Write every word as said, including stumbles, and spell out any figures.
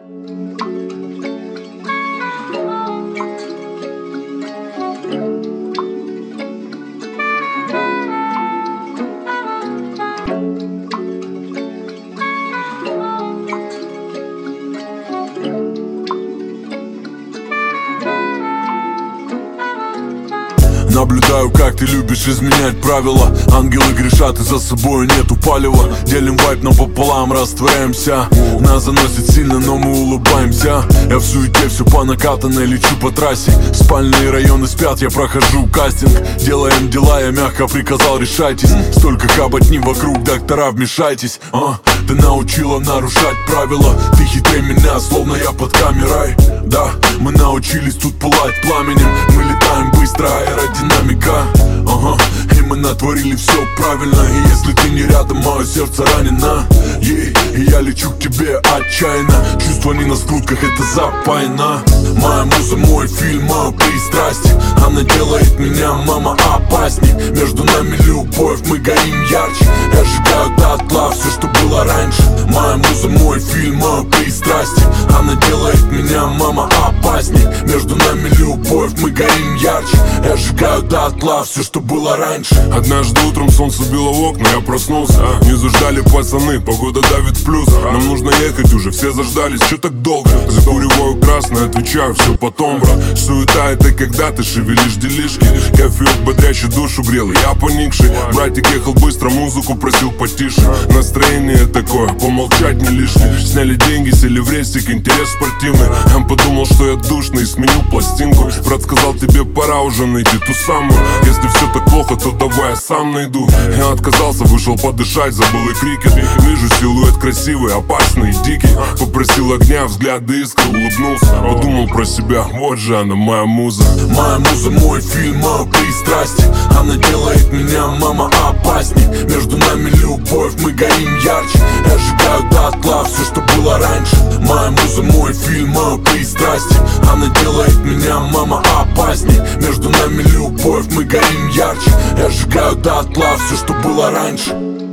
Наблюдаю, как ты любишь изменять правила. Ангелы грешат, и за собой нету палева. Делим вайп, но пополам растворяемся. Нас заносит сильно, но мы улыбаемся. Я в суете, все по накатанной, лечу по трассе. Спальные районы спят, я прохожу кастинг. Делаем дела, я мягко приказал, решайтесь. Столько хабатни вокруг, доктора, вмешайтесь. а, Ты научила нарушать правила. Ты хитрее меня, словно я под камерой. Да, мы научились тут пылать пламенем. Мы летаем быстро, аэродинамика. Ага, и мы натворили все правильно. И если ты не рядом, мое сердце ранено. Ей, и я лечу к тебе отчаянно. Чувства не на скрутках, это запаяно. Моя муза, мой фильм, мое пристрастие. Она делает меня, мама, опасней. Между нами любовь, мы горим ярче. Я сжигаю дотла все, что было раньше. Моя муза, мой фильм, мое пристрастие. Она делает меня, мама, опасней. Между нами любовь, мы горим ярче. Я сжигаю дотла все, что было раньше. Однажды утром солнце било в окна, я проснулся. Не заждали пацаны, погода давит в плюс. Нам нужно ехать уже, все заждались, че так долго? Закуриваю красное, отвечаю, все потом, брат. Суета это когда ты шевелишь делишки. Кофеек бодрящий душу грел, я поникший. Братик ехал быстро, музыку просил потише. Настроение такое, помолчать не лишнее. Сняли деньги, сели в рейсик, интерес спортивный. Я подумал, что я душный, сменю пластинку. Брат сказал, тебе пора уже найти ту самую. Если все так плохо, то давай я сам найду. Я отказался, вышел подышать, забыл и крикет. Вижу силуэт красивый, опасный, дикий. Попросил огня, взгляды искры, улыбнулся. Подумал про себя, вот же она, моя муза. Моя муза, мой фильм, мое пристрастие. Она делает меня, мама, опасней. Между нами любовь, мы горим ярче. Я сжигаю дотла все, что было раньше. Моя муза, мой фильм, мое пристрастие. Она делает меня, мама, опасней. Между нами любовь, мы горим ярче. Я сжигаю дотла все, что было раньше.